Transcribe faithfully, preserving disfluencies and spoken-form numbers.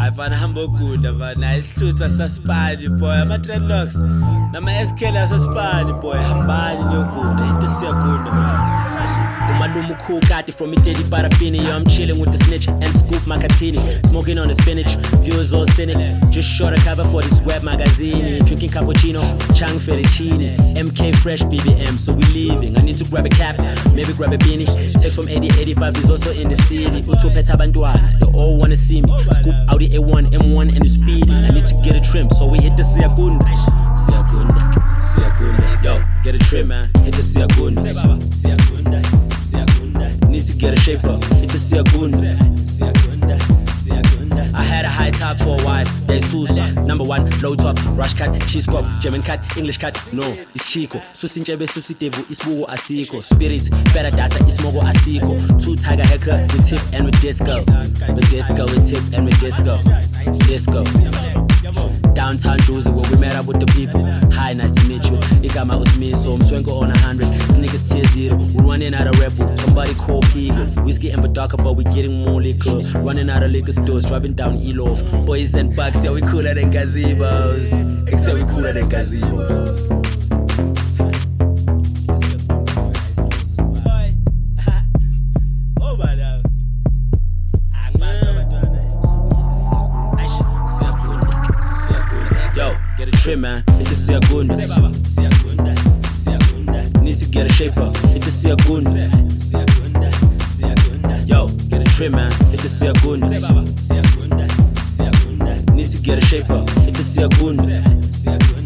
I found humble good, but nice suits as a spiny boy. I'm a dreadlocks. Now my S K as a spiny boy. I'm bad in your good. I hate to see a good. Umalumu cool got it from me daily paraffin. Yo, I'm chilling with the snitch and scoop macatini. Smoking on the spinach, views all cynic. Just short a cover for this web magazine. Drinking cappuccino, Chang Fettuccine. M K fresh B B M, so we leaving. I need to grab a cap, maybe grab a beanie. Text from eighty eighty-five is also in the city. Utopeta Banduana, they all wanna see me. Scoop Audi A one, M one and the speedy. I need to get a trim, so we hit the Siakunda. Siakunda, Siakunda. Yo, get a trim, man. Hit the Siakunda. Siakunda, Siakunda. Need to get a shape up. Hit the Siakunda. Siakunda, Siakunda. I had a high top for a while. There's Susa, number one, low top, rush cut, cheese cup, German cut, English cut. No, it's Chico. Susinchebe, Susitevu, Isbugo Asiko. Spirits, better data, Ismogo Asiko. Two tiger haircut with tip and with disco. With disco, with tip and with disco. Disco. Downtown Jersey where we met up with the people. Hi, nice to meet you. Ikama Usmi, so I'm swango on a hundred. Sneakers tier zero. We're running out of rebel. Somebody call Pigo. Whiskey and Badaka, but we getting more liquor. Running out of liquor stores, driving down Elof. Boys and bugs, yeah, we cooler than gazebos. Except we cooler than gazebos. Get a trim, man. Hit the Siakunda. Siakunda, Siakunda. Need to get a shape up. Hit the Siakunda. Siakunda, Siakunda. Yo, get a trim, man. Hit the Siakunda. Siakunda, Siakunda. Need to get a shape up. Hit the Siakunda. Siakunda.